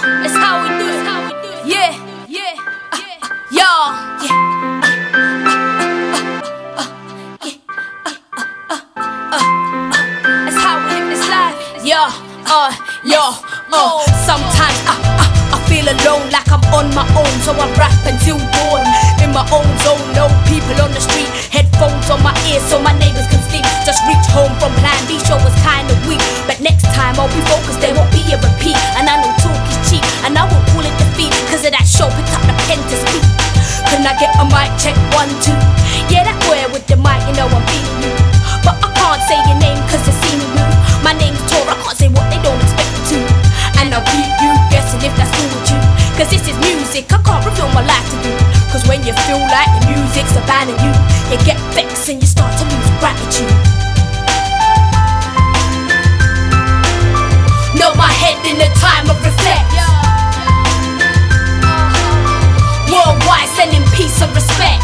It's how we do it. Yeah, yeah, y'all. That's how we live this life. Sometimes I feel alone, like I'm on my own, so I rap until dawn. In my own zone, no people on the street. Headphones on my ears so my neighbors can sleep. Just reach home from Plan B, show was kinda weak, but next time I'll be focused, there won't be a repeat. And I know talk is cheap, and I won't call it defeat, cause of that show, picked up the pen to speak. Can I get a mic check 1, 2? Yeah, that boy with the mic, you know I'm feeling you. But I can't say your name cause they see me move. My name's Tor, I can't say what they don't expect me to. And I'll keep you guessing if that's cool with you, cause this is music, I can't reveal my life to you. Cause when you feel like the music's abandoning you, you get vexed and you start to lose gratitude. Note my head in the time of reflect. Worldwide sending peace and respect.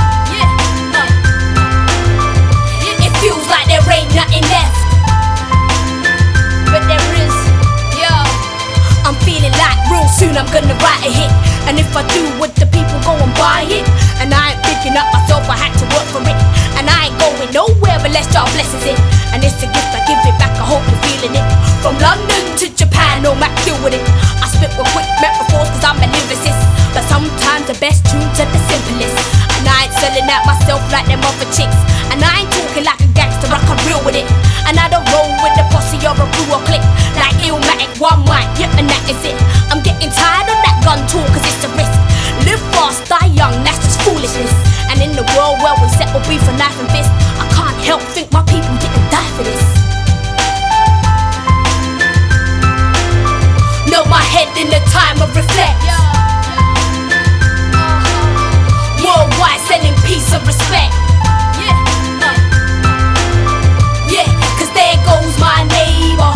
It feels like there ain't nothing left, but there is. I'm feeling like real soon I'm gonna write a hit, and if I do, would the people go and buy it? And I ain't picking up myself, I had to work for it, and I ain't going nowhere unless y'all blesses it. And it's a gift, I give it back, I hope you're feeling it. From London to Japan, no Mac deal with it. I spit with quick metaphors cause I'm a lyricist, but sometimes the best tunes are the simplest. And I ain't selling out myself like them other chicks, and I ain't talking like a gangster, I can real with it. And I don't roll with the posse or a crew or clique, like Illmatic, one mic, yeah, and that is it. I'm getting tired of that gun talk cause it's a risk. Live fast, die young, that's just foolishness. And in the world where we settle beef for knife and fist, I can't help think my people didn't die for this. Note my head in the time of reflect. Worldwide sending peace and respect. Yeah, cause there goes my neighbor.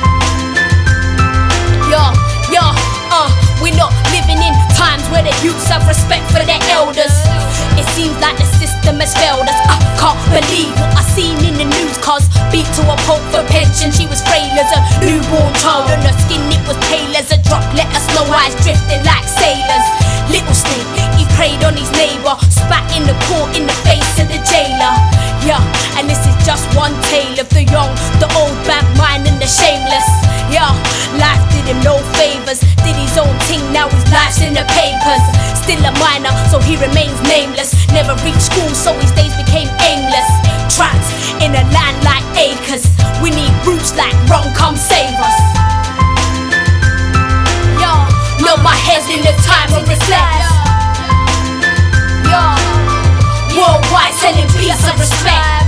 We're not living in times where the youths have respect for their elders. It seems like the system has failed us. I can't believe what I seen in the news, cause beat to a pulp for pension. She was frail as a newborn child, and her skin it was pale as a drop. Let us know eyes drifting like sailors. Little Snake, he preyed on his neighbor, spat in the court in the face of the jailer. Yeah, and this is just one tale of the young, the old, bad mind and the shameless. Yeah, life did him no favors, did his own thing, now his life's in the papers. Still a minor, so he remains nameless. Never reached school, so his days became aimless. Trapped in a land like acres, we need roots like Ron, come save us. Note my head in the time of reflect. Worldwide sending peace and respect.